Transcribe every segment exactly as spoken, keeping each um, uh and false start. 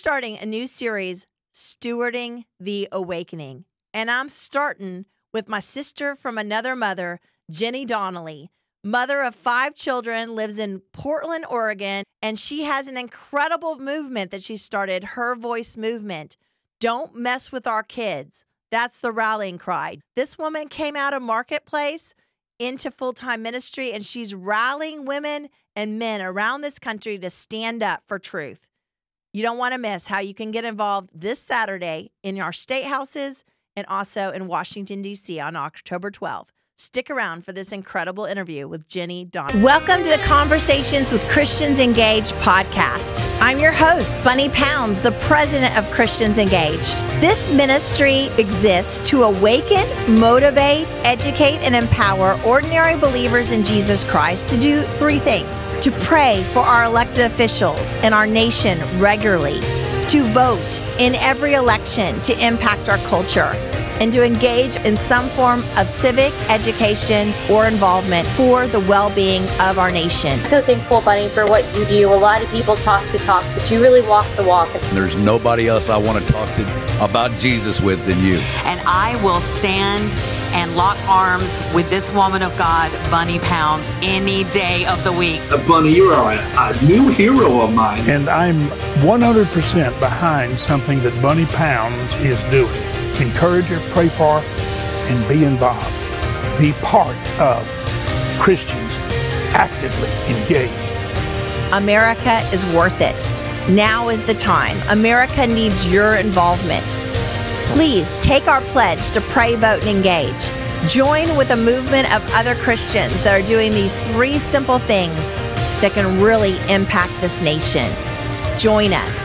starting a new series, Stewarding the Awakening. And I'm starting with my sister from another mother, Jenny Donnelly. Mother of five children, lives in Portland, Oregon, and she has an incredible movement that she started, Her Voice Movement. Don't mess with our kids. That's the rallying cry. This woman came out of Marketplace into full-time ministry, and she's rallying women and men around this country to stand up for truth. You don't want to miss how you can get involved this Saturday in our state houses and also in Washington, D C on October twelfth. Stick around for this incredible interview with Jenny Donnelly. Welcome to the Conversations with Christians Engaged podcast. I'm your host, Bunny Pounds, the president of Christians Engaged. This ministry exists to awaken, motivate, educate, and empower ordinary believers in Jesus Christ to do three things: to pray for our elected officials and our nation regularly, to vote in every election to impact our culture, and to engage in some form of civic education or involvement for the well-being of our nation. I'm so thankful, Bunny, for what you do. A lot of people talk the talk, but you really walk the walk. There's nobody else I want to talk to about Jesus with than you. And I will stand and lock arms with this woman of God, Bunny Pounds, any day of the week. Uh, Bunny, you are a, a new hero of mine. And I'm one hundred percent behind something that Bunny Pounds is doing. Encourage her, pray for her, and be involved. Be part of Christians actively engaged. America is worth it. Now is the time. America needs your involvement. Please take our pledge to pray, vote, and engage. Join with a movement of other Christians that are doing these three simple things that can really impact this nation. Join us.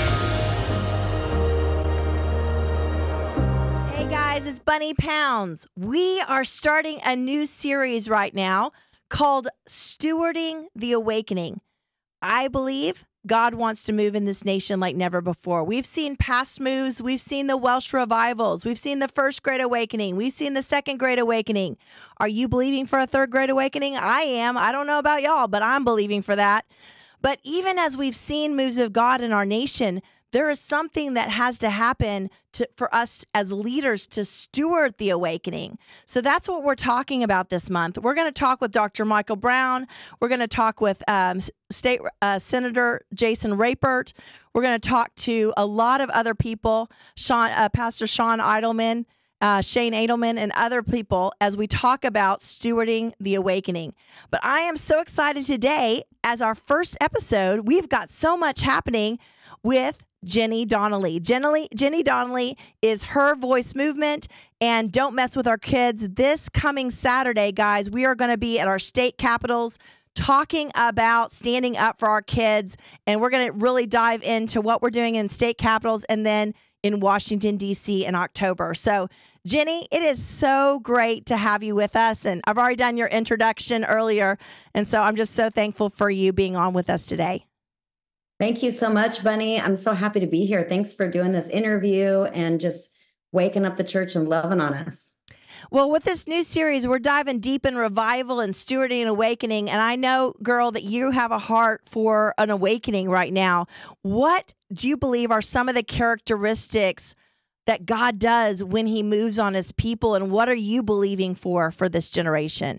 It's Bunny Pounds. We are starting a new series right now called Stewarding the Awakening. I believe God wants to move in this nation like never before. We've seen past moves. We've seen the Welsh revivals. We've seen the first Great Awakening. We've seen the second Great Awakening. Are you believing for a third Great Awakening? I am. I don't know about y'all, but I'm believing for that. But even as we've seen moves of God in our nation, there is something that has to happen to, for us as leaders to steward the awakening. So that's what we're talking about this month. We're going to talk with Doctor Michael Brown. We're going to talk with um, State uh, Senator Jason Rapert. We're going to talk to a lot of other people, Sean, uh, Pastor Sean Edelman, uh, Shane Edelman, and other people as we talk about stewarding the awakening. But I am so excited today. As our first episode, we've got so much happening with Jenny Donnelly. Jenny, Jenny Donnelly is Her Voice Movement, and Don't Mess with Our Kids. This coming Saturday, guys, we are going to be at our state capitals talking about standing up for our kids, and we're going to really dive into what we're doing in state capitals and then in Washington, D C in October. So, Jenny, it is so great to have you with us, and I've already done your introduction earlier, and so I'm just so thankful for you being on with us today. Thank you so much, Bunny. I'm so happy to be here. Thanks for doing this interview and just waking up the church and loving on us. Well, with this new series, we're diving deep in revival and stewarding and awakening. And I know, girl, that you have a heart for an awakening right now. What do you believe are some of the characteristics that God does when he moves on his people? And what are you believing for for this generation?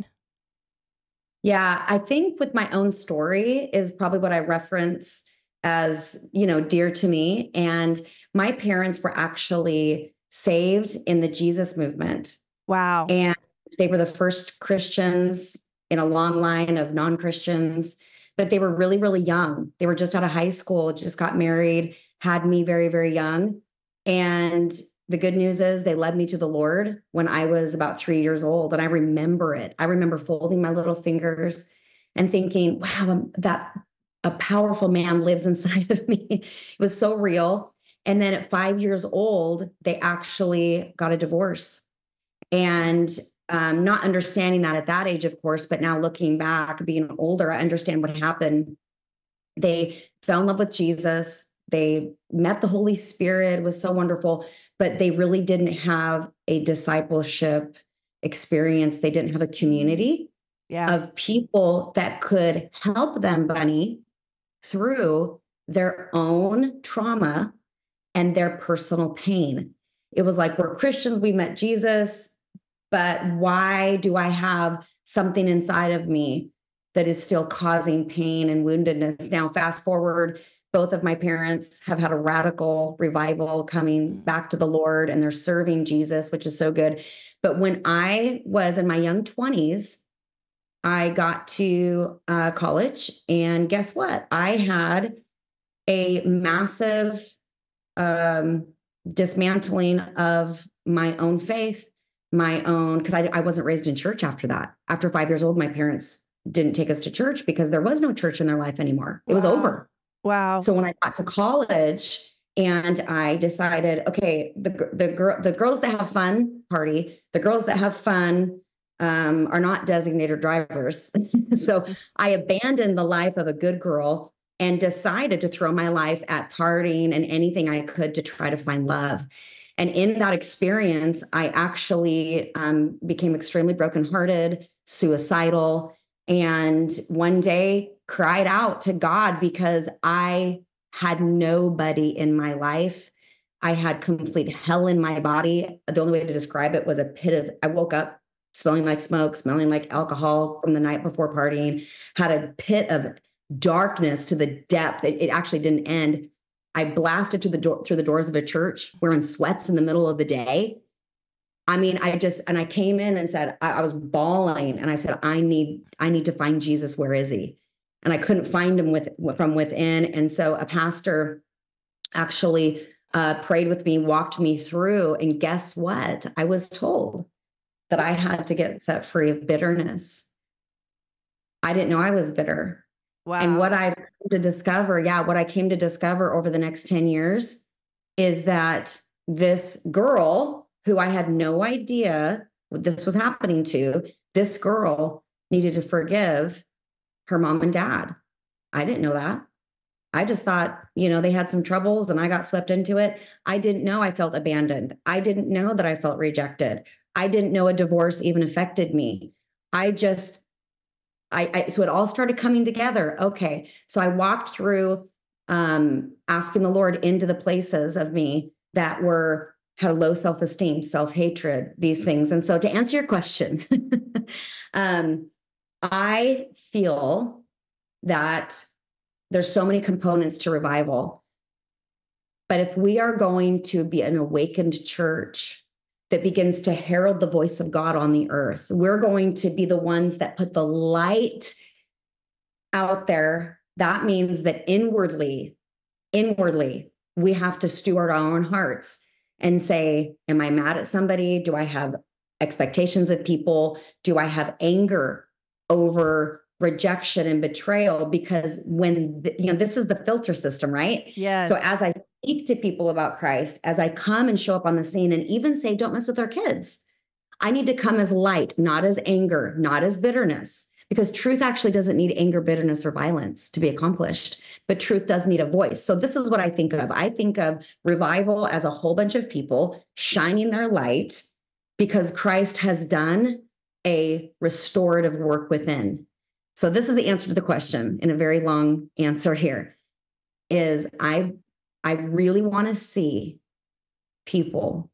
Yeah, I think with my own story is probably what I reference as, you know, dear to me. And my parents were actually saved in the Jesus movement. Wow. And they were the first Christians in a long line of non-Christians, but they were really, really young. They were just out of high school, just got married, had me very, very young. And the good news is they led me to the Lord when I was about three years old. And I remember it. I remember folding my little fingers and thinking, wow, that a powerful man lives inside of me. It was so real. And then at five years old, they actually got a divorce. And um, not understanding that at that age, of course, but now looking back, being older, I understand what happened. They fell in love with Jesus. They met the Holy Spirit. It was so wonderful, but they really didn't have a discipleship experience. They didn't have a community yeah. of people that could help them, Bunny, through their own trauma and their personal pain. It was like, we're Christians, we met Jesus, but why do I have something inside of me that is still causing pain and woundedness? Now, fast forward, both of my parents have had a radical revival coming back to the Lord, and they're serving Jesus, which is so good. But when I was in my young twenties, I got to uh, college, and guess what? I had a massive um, dismantling of my own faith, my own, because I, I wasn't raised in church after that. After five years old, my parents didn't take us to church because there was no church in their life anymore. It Wow. was over. Wow. So when I got to college and I decided, okay, the the girl, the girls that have fun party, the girls that have fun um, are not designated drivers. So I abandoned the life of a good girl and decided to throw my life at partying and anything I could to try to find love. And in that experience, I actually um, became extremely brokenhearted, suicidal, and one day cried out to God because I had nobody in my life. I had complete hell in my body. The only way to describe it was a pit of, I woke up smelling like smoke, smelling like alcohol from the night before partying, had a pit of darkness to the depth. It, it actually didn't end. I blasted through the door, through the doors of a church, wearing sweats in the middle of the day. I mean, I just, and I came in and said, I, I was bawling, and I said, I need, I need to find Jesus. Where is he? And I couldn't find him with, from within. And so a pastor actually uh, prayed with me, walked me through, and guess what? I was told that I had to get set free of bitterness. I didn't know I was bitter. Wow. And what I've come to discover, yeah, what I came to discover over the next ten years is that this girl who I had no idea what this was happening to, this girl needed to forgive her mom and dad. I didn't know that. I just thought, you know, they had some troubles and I got swept into it. I didn't know I felt abandoned. I didn't know that I felt rejected. I didn't know a divorce even affected me. I just, I, I so it all started coming together. Okay. So I walked through um, asking the Lord into the places of me that were, had low self-esteem, self-hatred, these things. And so to answer your question, um, I feel that there's so many components to revival. But if we are going to be an awakened church that begins to herald the voice of God on the earth, we're going to be the ones that put the light out there. That means that inwardly, inwardly, we have to steward our own hearts and say, am I mad at somebody? Do I have expectations of people? Do I have anger over rejection and betrayal? Because when, the, you know, this is the filter system, right? Yes. So as I speak to people about Christ, as I come and show up on the scene and even say, don't mess with our kids, I need to come as light, not as anger, not as bitterness, because truth actually doesn't need anger, bitterness, or violence to be accomplished, but truth does need a voice. So this is what I think of. I think of revival as a whole bunch of people shining their light because Christ has done a restorative work within. So this is the answer to the question in a very long answer here is I, I really want to see people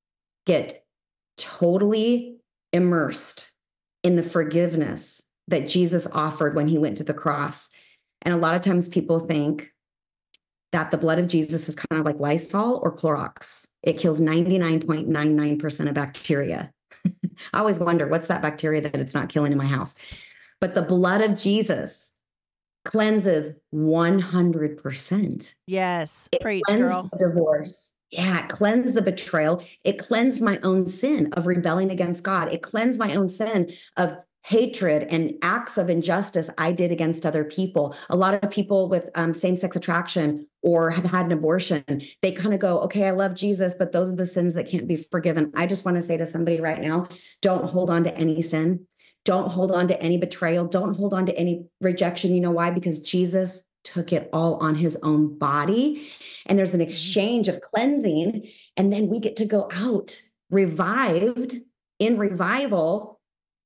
get totally immersed in the forgiveness that Jesus offered when he went to the cross. And a lot of times people think that the blood of Jesus is kind of like Lysol or Clorox. It kills ninety-nine point nine nine percent of bacteria. I always wonder, what's that bacteria that it's not killing in my house? But the blood of Jesus cleanses one hundred percent. Yes. It Preach, cleansed girl. the divorce. Yeah, it cleansed the betrayal. It cleansed my own sin of rebelling against God. It cleansed my own sin of hatred and acts of injustice I did against other people. A lot of people with um, same-sex attraction or have had an abortion, they kind of go, okay, I love Jesus, but those are the sins that can't be forgiven. I just want to say to somebody right now, don't hold on to any sin. Don't hold on to any betrayal. Don't hold on to any rejection. You know why? Because Jesus took it all on his own body. And there's an exchange of cleansing. And then we get to go out revived in revival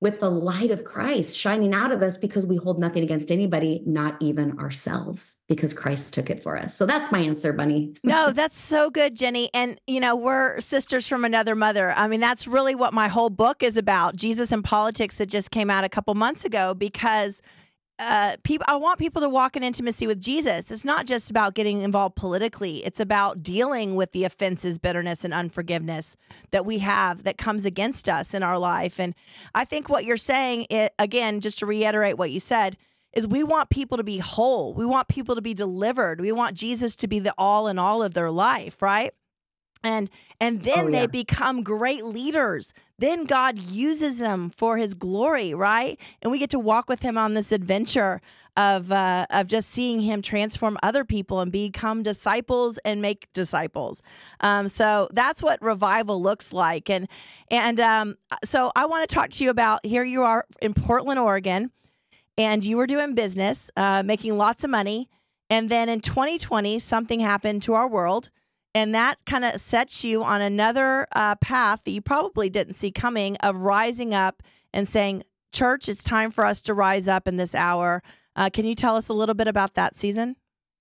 with the light of Christ shining out of us because we hold nothing against anybody, not even ourselves, because Christ took it for us. So that's my answer, Bunny. No, that's so good, Jenny. And, you know, we're sisters from another mother. I mean, that's really what my whole book is about, Jesus and Politics, that just came out a couple months ago, because uh, people, I want people to walk in intimacy with Jesus. It's not just about getting involved politically. It's about dealing with the offenses, bitterness, and unforgiveness that we have that comes against us in our life. And I think what you're saying, it, again, just to reiterate what you said, is we want people to be whole. We want people to be delivered. We want Jesus to be the all in all of their life, right? And and then Oh, yeah. they become great leaders. Then God uses them for his glory, right? And we get to walk with him on this adventure of uh, of just seeing him transform other people and become disciples and make disciples. Um, so that's what revival looks like. And and um, so I want to talk to you about, here you are in Portland, Oregon, and you were doing business, uh, making lots of money. And then in twenty twenty, something happened to our world. And that kind of sets you on another uh, path that you probably didn't see coming, of rising up and saying, church, it's time for us to rise up in this hour. Uh, can you tell us a little bit about that season?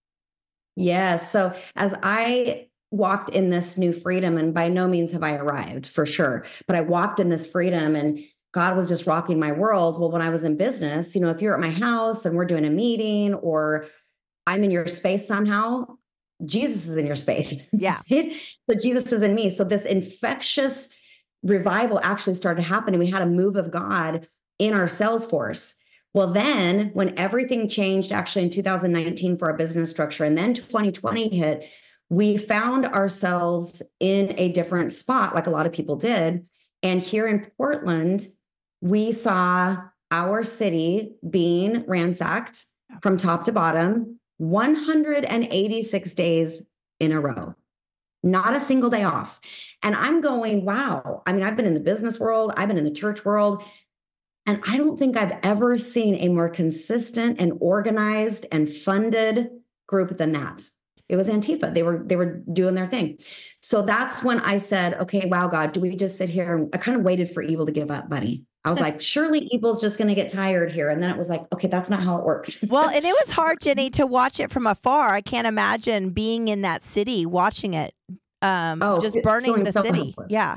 Yes. So as I walked in this new freedom, and by no means have I arrived for sure, but I walked in this freedom and God was just rocking my world. Well, when I was in business, you know, if you're at my house and we're doing a meeting or I'm in your space somehow, Jesus is in your space. Yeah. So Jesus is in me. So this infectious revival actually started happening. We had a move of God in our sales force. Well, then when everything changed actually in two thousand nineteen for our business structure, and then twenty twenty hit, we found ourselves in a different spot, like a lot of people did. And here in Portland, we saw our city being ransacked from top to bottom, one hundred eighty-six days in a row, not a single day off. And I'm going, wow. I mean, I've been in the business world, I've been in the church world, and I don't think I've ever seen a more consistent and organized and funded group than that. It was Antifa. They were, they were doing their thing. So that's when I said, okay, wow, God, do we just sit here? And I kind of waited for evil to give up, buddy. I was like, surely evil's just going to get tired here. And then it was like, okay, that's not how it works. Well, and it was hard, Jenny, to watch it from afar. I can't imagine being in that city, watching it, um, Oh, just it- burning feeling the so city. helpless. Yeah.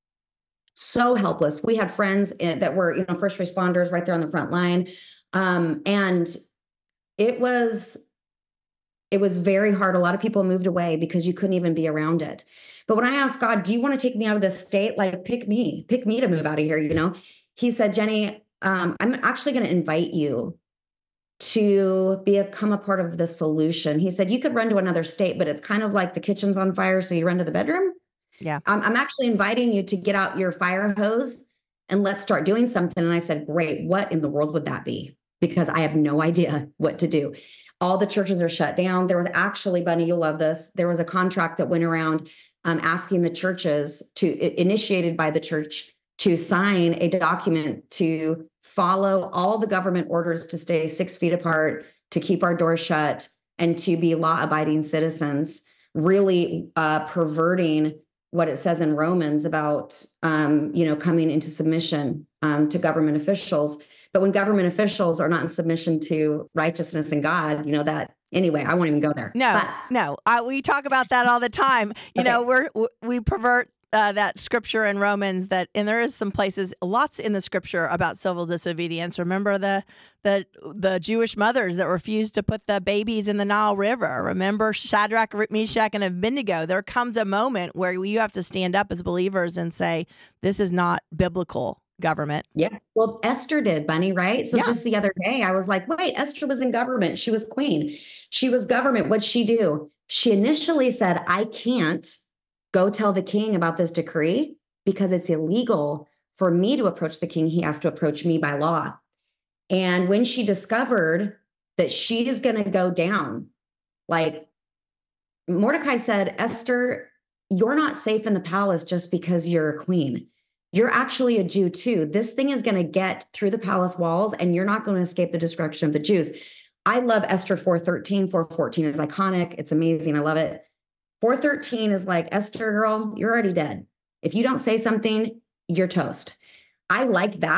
So helpless. We had friends in- that were, you know, first responders right there on the front line. Um, and it was, it was very hard. A lot of people moved away because you couldn't even be around it. But when I asked God, do you want to take me out of this state? Like, pick me, pick me to move out of here, you know? He said, Jenny, um, I'm actually going to invite you to become a part of the solution. He said, you could run to another state, but it's kind of like the kitchen's on fire, so you run to the bedroom. Yeah. Um, I'm actually inviting you to get out your fire hose and let's start doing something. And I said, great. What in the world would that be? Because I have no idea what to do. All the churches are shut down. There was actually, Bunny, you'll love this. There was a contract that went around um, asking the churches to, initiated by the church, to sign a document to follow all the government orders to stay six feet apart, to keep our doors shut, and to be law-abiding citizens, really uh, perverting what it says in Romans about, um, you know, coming into submission um, to government officials. But when government officials are not in submission to righteousness and God, you know, that anyway, I won't even go there. No, But, no. I, we talk about that all the time. You Okay. know, we're, we pervert uh, that scripture in Romans that, and there is some places, lots in the scripture about civil disobedience. Remember the, the, the Jewish mothers that refused to put the babies in the Nile River. Remember Shadrach, Meshach, and Abednego. There comes a moment where you have to stand up as believers and say, this is not biblical government. Yeah. Well, Esther did, Bunny, right? So Yeah. just the other day, I was like, wait, Esther was in government. She was queen. She was government. What'd she do? She initially said, I can't go tell the king about this decree because it's illegal for me to approach the king. He has to approach me by law. And when she discovered that she is going to go down, like Mordecai said, Esther, you're not safe in the palace just because you're a queen. You're actually a Jew too. This thing is going to get through the palace walls and you're not going to escape the destruction of the Jews. I love Esther four thirteen. four fourteen is iconic. It's amazing. I love it. four thirteen is like, Esther, girl, you're already dead. If you don't say something, you're toast. I like that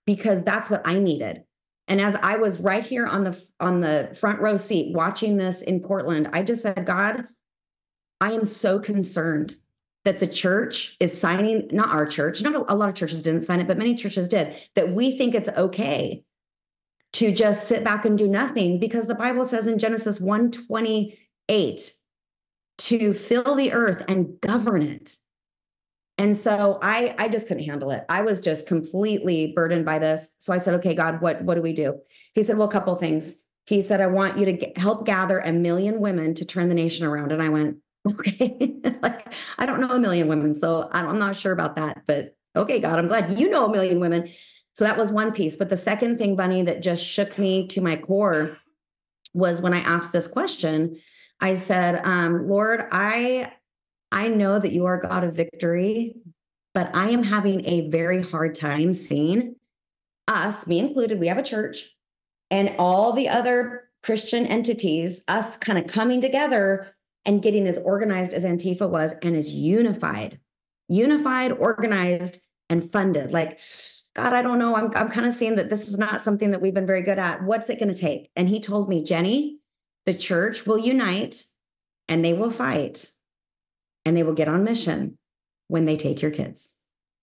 because that's what I needed. And as I was right here on the on the front row seat watching this in Portland, I just said, God, I am so concerned that the church is signing, not our church, not a, a lot of churches didn't sign it, but many churches did, that we think it's okay to just sit back and do nothing, because the Bible says in Genesis one twenty-eight to fill the earth and govern it. And so I, I just couldn't handle it. I was just completely burdened by this. So I said, okay, God, what, what do we do? He said, well, a couple of things. He said, I want you to get, help gather a million women to turn the nation around. And I went, okay, like, I don't know a million women, so I'm not sure about that, but okay, God, I'm glad you know a million women. So that was one piece. But the second thing, Bunny, that just shook me to my core was when I asked this question, I said, um, Lord, I, I know that you are God of victory, but I am having a very hard time seeing us, me included, we have a church, and all the other Christian entities, us kind of coming together and getting as organized as Antifa was and as unified, unified, organized, and funded. Like, God, I don't know. I'm, I'm kind of seeing that this is not something that we've been very good at. What's it going to take? And he told me, Jenny, the church will unite and they will fight and they will get on mission when they take your kids.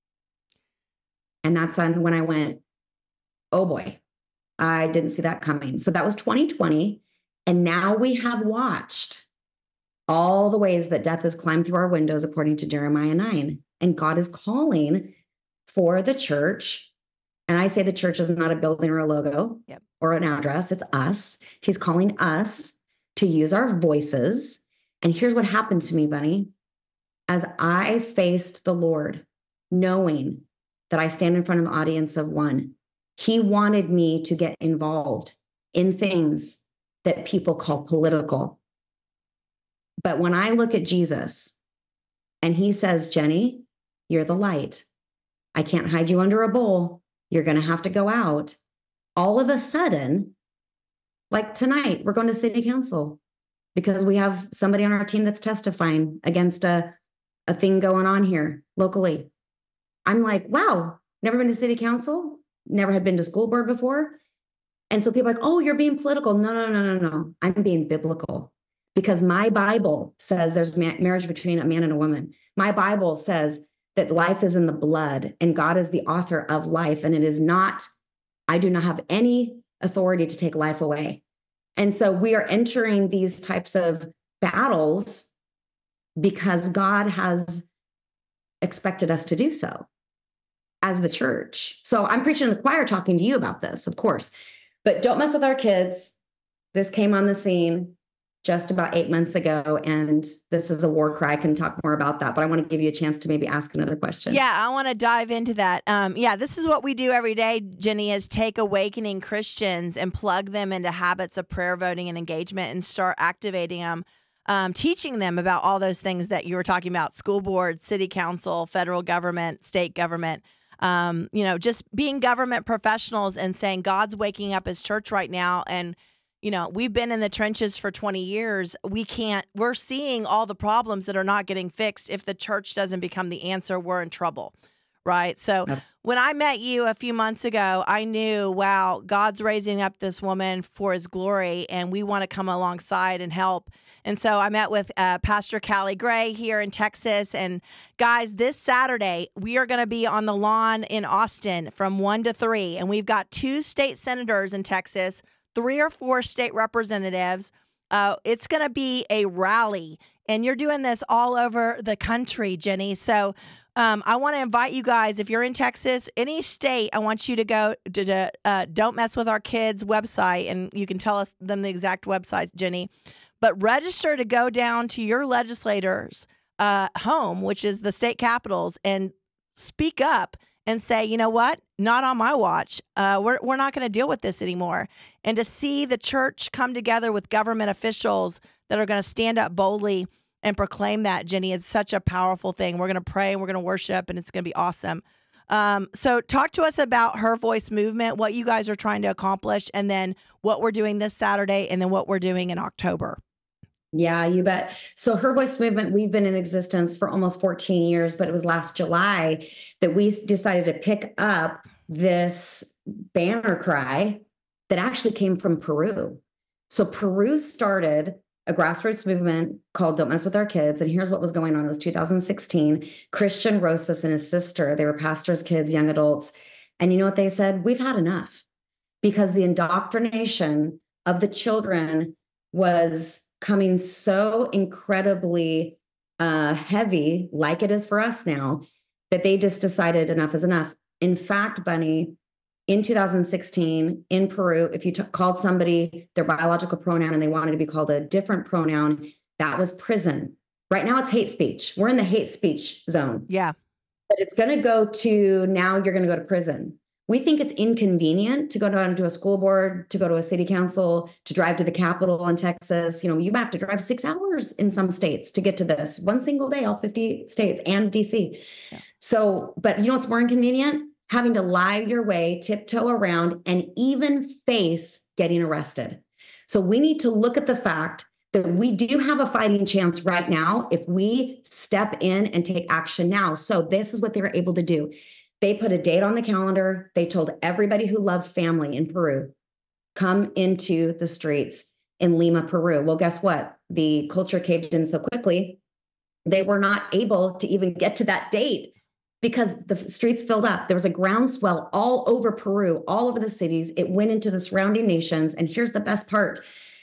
And that's when I went, oh boy, I didn't see that coming. So that was twenty twenty. And now we have watched all the ways that death has climbed through our windows, according to Jeremiah nine. And God is calling for the church. And I say the church is not a building or a logo yep. or an address. It's us. He's calling us to use our voices. And here's what happened to me, Bunny. As I faced the Lord, knowing that I stand in front of an audience of one, he wanted me to get involved in things that people call political. But when I look at Jesus and he says, Jenny, you're the light. I can't hide you under a bowl. You're going to have to go out. All of a sudden, like tonight, we're going to city council because we have somebody on our team that's testifying against a, a thing going on here locally. I'm like, wow, never been to city council, never had been to school board before. And so people are like, oh, you're being political. No, no, no, no, no. I'm being biblical. Because my Bible says there's ma- marriage between a man and a woman. My Bible says that life is in the blood and God is the author of life. And it is not, I do not have any authority to take life away. And so we are entering these types of battles because God has expected us to do so as the church. So I'm preaching in the choir talking to you about this, of course, but don't mess with our kids. This came on the scene just about eight months ago. And this is a war cry. I can talk more about that, but I want to give you a chance to maybe ask another question. Yeah, I want to dive into that. Um, yeah, this is what we do every day, Jenny, is take awakening Christians and plug them into habits of prayer, voting, and engagement and start activating them, um, teaching them about all those things that you were talking about, school board, city council, federal government, state government, um, you know, just being government professionals and saying God's waking up his church right now. And you know, we've been in the trenches for twenty years. We can't, we're seeing all the problems that are not getting fixed. If the church doesn't become the answer, we're in trouble, right? So yep. When I met you a few months ago, I knew, wow, God's raising up this woman for his glory, and we want to come alongside and help. And so I met with uh, Pastor Callie Gray here in Texas. And guys, this Saturday, we are going to be on the lawn in Austin from one to three. And we've got two state senators in Texas, three or four state representatives. Uh, it's going to be a rally, and you're doing this all over the country, Jenny. So um, I want to invite you guys, if you're in Texas, any state, I want you to go to the uh, Don't Mess With Our Kids website, and you can tell us them the exact website, Jenny. But register to go down to your legislators' uh, home, which is the state capitals, and speak up and say, you know what? Not on my watch. Uh, we're we're not going to deal with this anymore. And to see the church come together with government officials that are going to stand up boldly and proclaim that, Jenny, is such a powerful thing. We're going to pray and we're going to worship, and it's going to be awesome. Um, so talk to us about Her Voice Movement, what you guys are trying to accomplish, and then what we're doing this Saturday, and then what we're doing in October. Yeah, you bet. So Her Voice Movement, we've been in existence for almost fourteen years, but it was last July that we decided to pick up this banner cry that actually came from Peru. So Peru started a grassroots movement called Don't Mess With Our Kids. And here's what was going on. It was two thousand sixteen. Christian Rosas and his sister, they were pastors' kids, young adults. And you know what they said? We've had enough, because the indoctrination of the children was coming so incredibly uh, heavy, like it is for us now, that they just decided enough is enough. In fact, Bunny, in two thousand sixteen in Peru, if you t- called somebody their biological pronoun and they wanted to be called a different pronoun, that was prison. Right now it's hate speech. We're in the hate speech zone. Yeah. But it's going to go to, now you're going to go to prison. We think it's inconvenient to go down to a school board, to go to a city council, to drive to the Capitol in Texas. You know, you have to drive six hours in some states to get to this one single day, all fifty states and D C. Yeah. So, but you know what's more inconvenient? Having to lie your way, tiptoe around, and even face getting arrested. So we need to look at the fact that we do have a fighting chance right now if we step in and take action now. So this is what they were able to do. They put a date on the calendar. They told everybody who loved family in Peru, come into the streets in Lima, Peru. Well, guess what? The culture caved in so quickly, they were not able to even get to that date because the streets filled up. There was a groundswell all over Peru, all over the cities. It went into the surrounding nations. And here's the best part.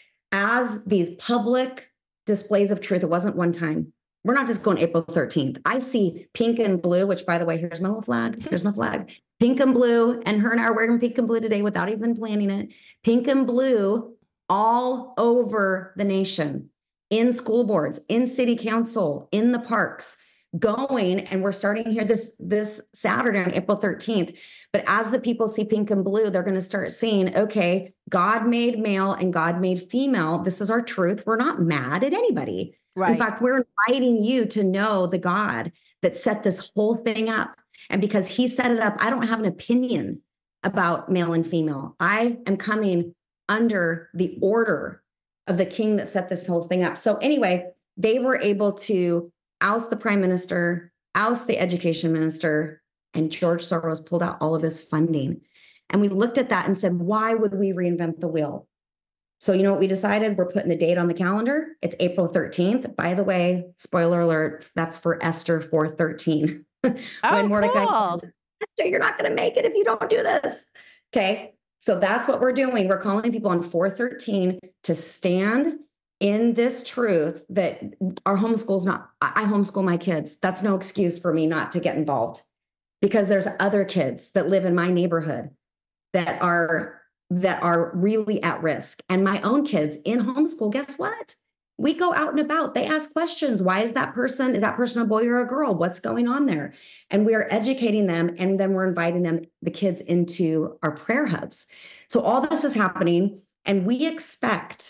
As these public displays of truth, it wasn't one time. We're not just going April thirteenth. I see pink and blue, which, by the way, here's my little flag. Here's my flag. Pink and blue. And her and I are wearing pink and blue today without even planning it. Pink and blue all over the nation, in school boards, in city council, in the parks, going. And we're starting here this, this Saturday on April thirteenth. But as the people see pink and blue, they're going to start seeing, okay, God made male and God made female. This is our truth. We're not mad at anybody. Right. In fact, we're inviting you to know the God that set this whole thing up. And because he set it up, I don't have an opinion about male and female. I am coming under the order of the king that set this whole thing up. So anyway, they were able to oust the prime minister, oust the education minister, and George Soros pulled out all of his funding. And we looked at that and said, why would we reinvent the wheel? So you know what we decided? We're putting a date on the calendar. It's April thirteenth. By the way, spoiler alert, that's for Esther four thirteen. when oh, Mordecai cool. says, Esther, you're not going to make it if you don't do this. Okay. So that's what we're doing. We're calling people on four thirteen to stand in this truth that our homeschool's not, I homeschool my kids. That's no excuse for me not to get involved, because there's other kids that live in my neighborhood that are that are really at risk. And my own kids in homeschool, guess what? We go out and about. They ask questions. Why is that person, is that person a boy or a girl? What's going on there? And we are educating them. And then we're inviting them, the kids, into our prayer hubs. So all this is happening. And we expect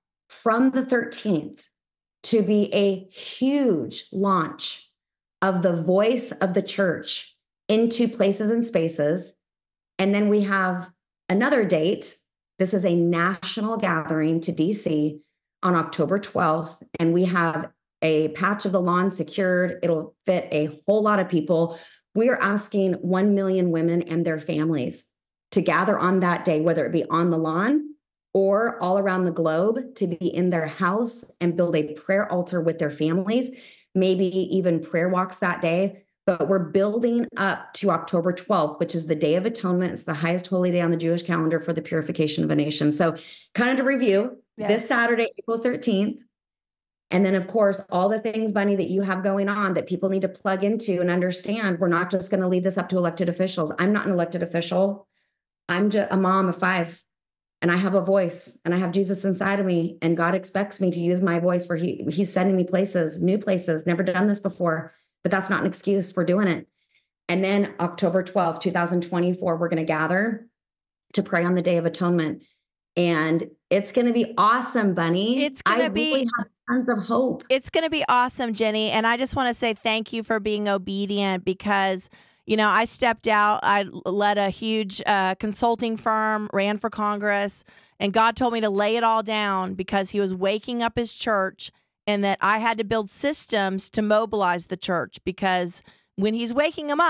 from the thirteenth to be a huge launch of the voice of the church into places and spaces. And then we have another date. This is a national gathering to D C on October twelfth. And we have a patch of the lawn secured. It'll fit a whole lot of people. We are asking one million women and their families to gather on that day, whether it be on the lawn or all around the globe, to be in their house and build a prayer altar with their families, maybe even prayer walks that day. But we're building up to October twelfth, which is the Day of Atonement. It's the highest holy day on the Jewish calendar for the purification of a nation. So kind of to review, yes. This Saturday, April thirteenth. And then, of course, all the things, Bunny, that you have going on that people need to plug into and understand. We're not just going to leave this up to elected officials. I'm not an elected official. I'm just a mom of five, and I have a voice, and I have Jesus inside of me. And God expects me to use my voice where he, he's sending me places, new places, never done this before. But that's not an excuse for doing it. And then October twelfth, twenty twenty-four, we're going to gather to pray on the Day of Atonement. And it's going to be awesome, Bunny. It's going to be really have tons of hope. It's going to be awesome, Jenny. And I just want to say thank you for being obedient, because, you know, I stepped out. I led a huge uh, consulting firm, ran for Congress, and God told me to lay it all down because he was waking up his church, and that I had to build systems to mobilize the church, because when he's waking them up,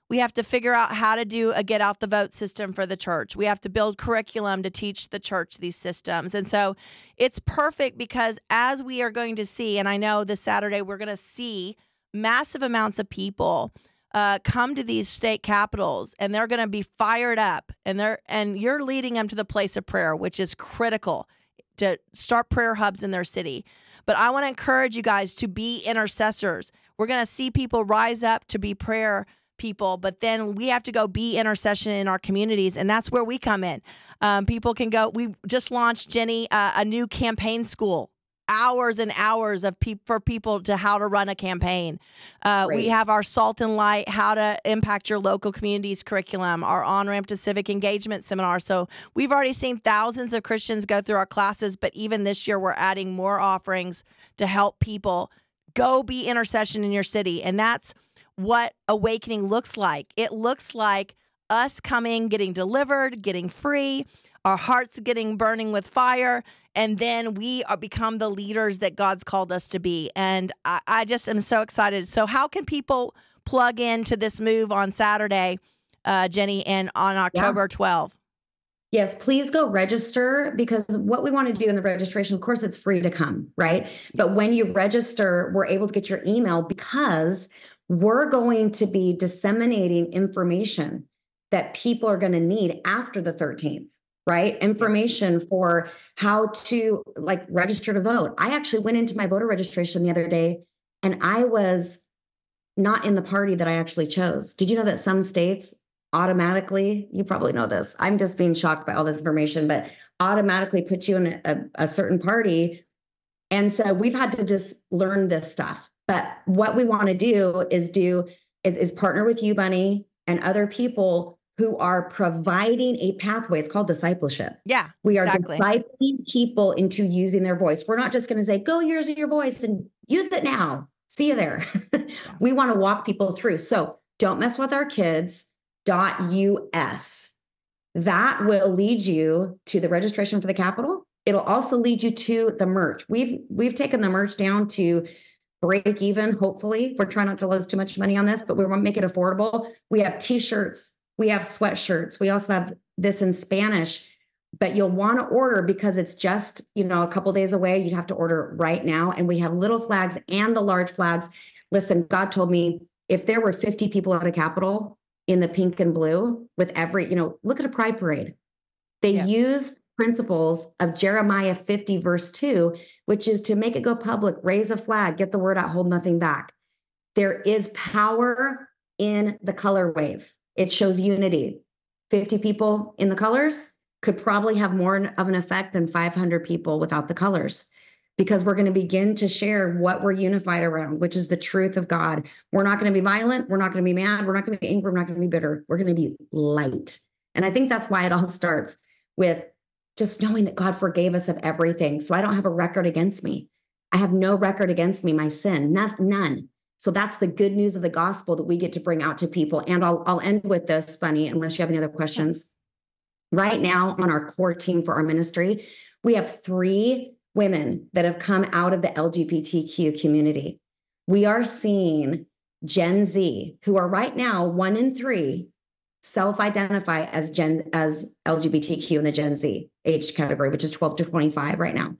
We have to figure out how to do a get out the vote system for the church. We have to build curriculum to teach the church these systems. And so it's perfect because as we are going to see, and I know this Saturday we're going to see massive amounts of people uh, come to these state capitals, and they're going to be fired up, and they're and you're leading them to the place of prayer, which is critical to start prayer hubs in their city. But I want to encourage you guys to be intercessors. We're going to see people rise up to be prayer people, but then we have to go be intercession in our communities, and that's where we come in. Um, people can go. We just launched, Jenny, uh, a new campaign school. Hours and hours of pe- for people to how to run a campaign. Uh, we have our Salt and Light, how to impact your local communities curriculum, our on-ramp to civic engagement seminar. So we've already seen thousands of Christians go through our classes, but even this year we're adding more offerings to help people go be intercession in your city. And that's what awakening looks like. It looks like us coming, getting delivered, getting free, our hearts getting burning with fire, and then we are become the leaders that God's called us to be. And I, I just am so excited. So how can people plug into this move on Saturday, uh, Jenny, and on October Yeah. twelfth? Yes, please go register, because what we want to do in the registration, of course, it's free to come, right? But when you register, we're able to get your email because we're going to be disseminating information that people are going to need after the thirteenth, right? Information for how to like register to vote. I actually went into my voter registration the other day and I was not in the party that I actually chose. Did you know that some states automatically, you probably know this, I'm just being shocked by all this information, but automatically put you in a, a, a certain party. And so we've had to just learn this stuff. But what we want to do is do is, is partner with you, Bunny, and other people who are providing a pathway. It's called discipleship. Yeah, we are exactly. discipling people into using their voice. We're not just going to say, go use your voice and use it now. See you there. We want to walk people through. So don't mess with our kids dot U S. That will lead you to the registration for the Capitol. It'll also lead you to the merch. We've we've taken the merch down to break even, hopefully. We're trying not to lose too much money on this, but we want to make it affordable. We have t-shirts. We have sweatshirts. We also have this in Spanish, but you'll want to order because it's just, you know, a couple days away. You'd have to order right now. And we have little flags and the large flags. Listen, God told me if there were fifty people at a Capitol in the pink and blue with every, you know, look at a pride parade. They Yeah. used principles of Jeremiah fifty verse two, which is to make it go public, raise a flag, get the word out, hold nothing back. There is power in the color wave. It shows unity. fifty people in the colors could probably have more of an effect than five hundred people without the colors, because we're going to begin to share what we're unified around, which is the truth of God. We're not going to be violent. We're not going to be mad. We're not going to be angry. We're not going to be bitter. We're going to be light. And I think that's why it all starts with just knowing that God forgave us of everything. So I don't have a record against me. I have no record against me, my sin, not, none. So that's the good news of the gospel that we get to bring out to people. And I'll, I'll end with this, Bunny, unless you have any other questions. Right now on our core team for our ministry, we have three women that have come out of the L G B T Q community. We are seeing Gen Z, who are right now one in three self-identify as Gen as L G B T Q in the Gen Z age category, which is twelve to twenty-five right now.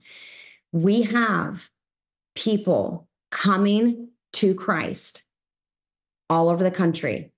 We have people coming to Christ all over the country,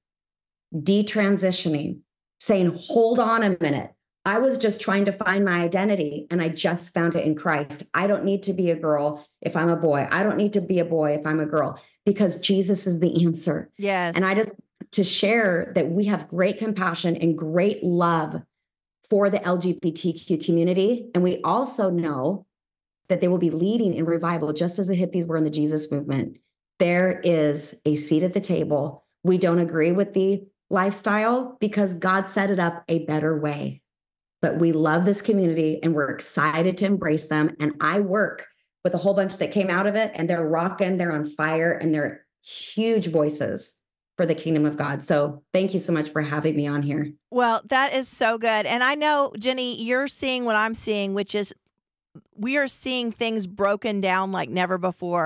detransitioning, saying, hold on a minute. I was just trying to find my identity and I just found it in Christ. I don't need to be a girl if I'm a boy. I don't need to be a boy if I'm a girl, because Jesus is the answer. Yes. And I just to share that we have great compassion and great love for the L G B T Q community. And we also know that they will be leading in revival, just as the hippies were in the Jesus movement. There is a seat at the table. We don't agree with the lifestyle because God set it up a better way. But we love this community and we're excited to embrace them. And I work with a whole bunch that came out of it and they're rocking, they're on fire, and they're huge voices for the kingdom of God. So thank you so much for having me on here. Well, that is so good. And I know, Jenny, you're seeing what I'm seeing, which is we are seeing things broken down like never before.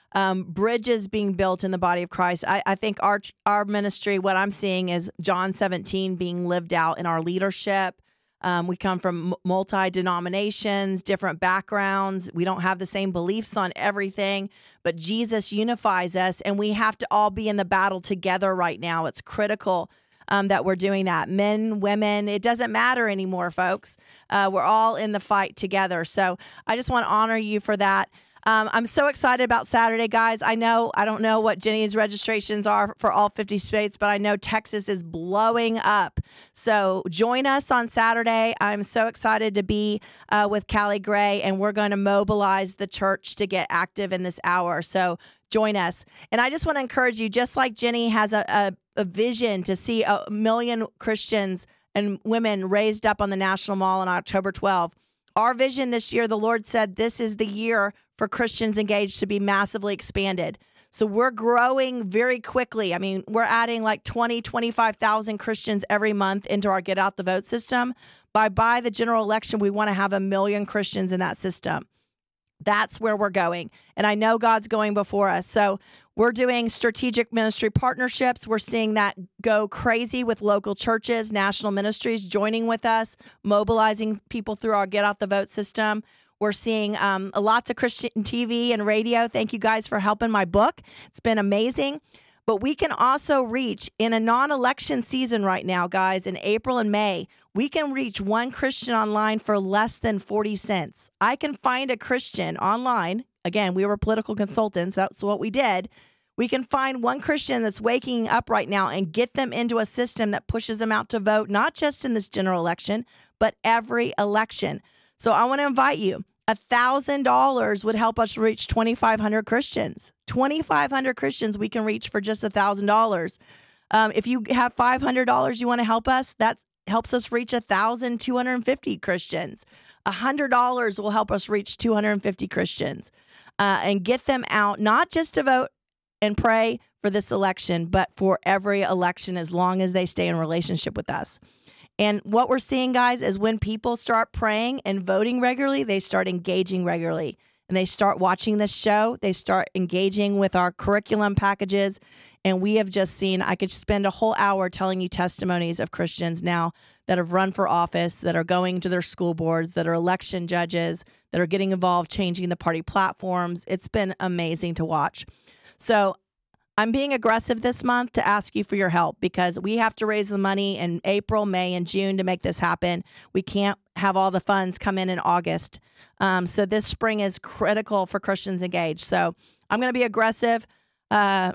um, bridges being built in the body of Christ. I, I think our our ministry, what I'm seeing is John seventeen being lived out in our leadership. Um, we come from multi-denominations, different backgrounds. We don't have the same beliefs on everything, but Jesus unifies us, and we have to all be in the battle together right now. It's critical um, that we're doing that. Men, women, it doesn't matter anymore, folks. Uh, we're all in the fight together. So I just want to honor you for that. Um, I'm so excited about Saturday, guys. I know, I don't know what Jenny's registrations are for all fifty states, but I know Texas is blowing up. So join us on Saturday. I'm so excited to be uh, with Callie Gray, and we're going to mobilize the church to get active in this hour. So join us. And I just want to encourage you, just like Jenny has a, a, a vision to see a million Christians and women raised up on the National Mall on October twelfth. Our vision this year, the Lord said this is the year for Christians Engaged to be massively expanded. So we're growing very quickly. I mean, we're adding like twenty, twenty-five thousand Christians every month into our Get Out the Vote system. By by the general election, we want to have a million Christians in that system. That's where we're going. And I know God's going before us. So we're doing strategic ministry partnerships. We're seeing that go crazy with local churches, national ministries joining with us, mobilizing people through our Get Out the Vote system. We're seeing um, lots of Christian T V and radio. Thank you guys for helping my book. It's been amazing. But we can also reach in a non-election season right now, guys, in April and May, we can reach one Christian online for less than forty cents. I can find a Christian online. Again, we were political consultants. That's what we did. We can find one Christian that's waking up right now and get them into a system that pushes them out to vote, not just in this general election, but every election. So I want to invite you. one thousand dollars would help us reach twenty-five hundred Christians. twenty-five hundred Christians we can reach for just one thousand dollars. Um, if you have five hundred dollars you want to help us, that helps us reach one thousand two hundred fifty Christians. one hundred dollars will help us reach two hundred fifty Christians uh, and get them out, not just to vote and pray for this election, but for every election as long as they stay in relationship with us. And what we're seeing, guys, is when people start praying and voting regularly, they start engaging regularly. And they start watching this show. They start engaging with our curriculum packages. And we have just seen, I could spend a whole hour telling you testimonies of Christians now that have run for office, that are going to their school boards, that are election judges, that are getting involved, changing the party platforms. It's been amazing to watch. So I'm being aggressive this month to ask you for your help because we have to raise the money in April, May, and June to make this happen. We can't have all the funds come in in August. Um, so this spring is critical for Christians Engaged. So I'm going to be aggressive. Uh,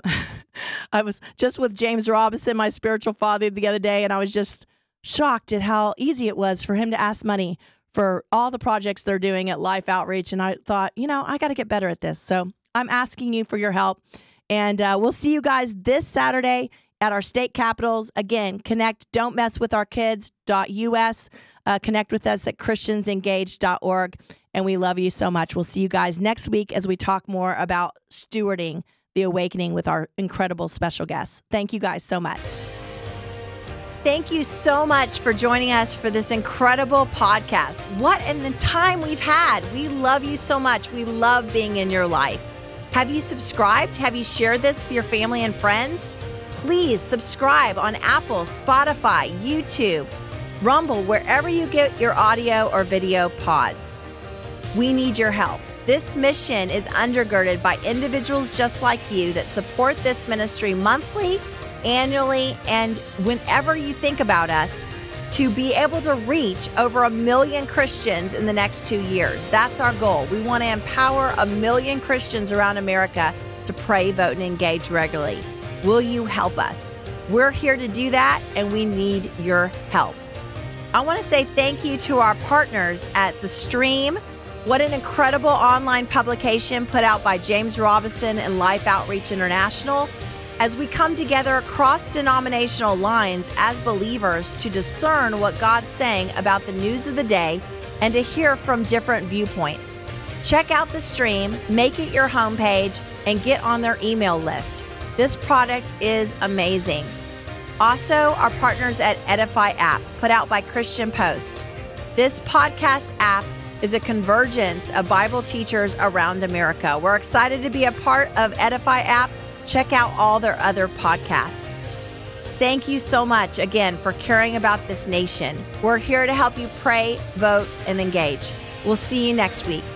I was just with James Robison, my spiritual father, the other day, and I was just shocked at how easy it was for him to ask money for all the projects they're doing at Life Outreach. And I thought, you know, I got to get better at this. So I'm asking you for your help. And uh, we'll see you guys this Saturday at our state capitals. Again, connect don't mess with our kids dot U S. Uh, connect with us at Christians Engaged dot org. And we love you so much. We'll see you guys next week as we talk more about stewarding the awakening with our incredible special guests. Thank you guys so much. Thank you so much for joining us for this incredible podcast. What a time we've had. We love you so much. We love being in your life. Have you subscribed? Have you shared this with your family and friends? Please subscribe on Apple, Spotify, YouTube, Rumble, wherever you get your audio or video pods. We need your help. This mission is undergirded by individuals just like you that support this ministry monthly, annually, and whenever you think about us, to be able to reach over a million Christians in the next two years. That's our goal. We want to empower a million Christians around America to pray, vote, and engage regularly. Will you help us? We're here to do that, and we need your help. I want to say thank you to our partners at The Stream. What an incredible online publication put out by James Robison and Life Outreach International. As we come together across denominational lines as believers to discern what God's saying about the news of the day and to hear from different viewpoints. Check out The Stream, make it your homepage, and get on their email list. This product is amazing. Also, our partners at Edify app, put out by Christian Post. This podcast app is a convergence of Bible teachers around America. We're excited to be a part of Edify app. Check out all their other podcasts. Thank you so much again for caring about this nation. We're here to help you pray, vote, and engage. We'll see you next week.